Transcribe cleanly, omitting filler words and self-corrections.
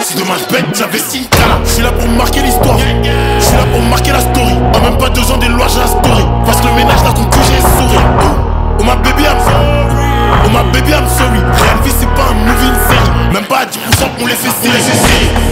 C'est dommage bête, j'avais 6 calas. Je suis là pour marquer l'histoire. Je suis là pour marquer la story. En même pas 2 ans des lois, j'ai la story. Parce que le ménage là qu'on j'ai souri. Oh my baby I'm sorry. Oh my baby I'm sorry. Réelle vie c'est pas un movie, une série. Même pas à 10% on les fait serrer.